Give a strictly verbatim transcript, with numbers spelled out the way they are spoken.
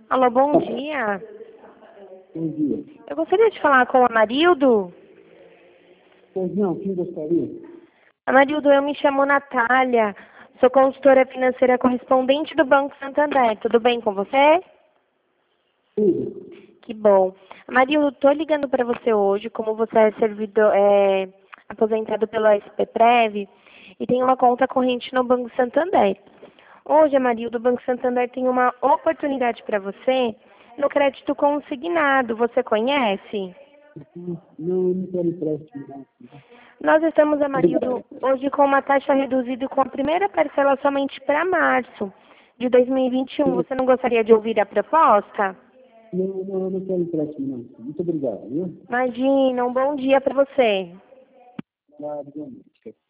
Alô, bom dia. Bom dia. Eu gostaria de falar com o Amarildo. Pois não, quem gostaria? Amarildo, eu me chamo Natália. Sou consultora financeira correspondente do Banco Santander. Tudo bem com você? Tudo. Que bom. Amarildo, estou ligando para você hoje, como você é servidor, é, aposentado pelo S P Prev e tem uma conta corrente no Banco Santander. Hoje, Amarildo, o Banco Santander tem uma oportunidade para você no crédito consignado. Você conhece? Não, não quero empréstimo, não. Nós estamos, Amarildo, Obrigado. hoje com uma taxa reduzida e com a primeira parcela somente para março de dois mil e vinte e um. Você não gostaria de ouvir a proposta? Não, não, eu não quero empréstimo, não. Muito obrigado, viu? Imagina, um bom dia para você. Obrigado, igualmente.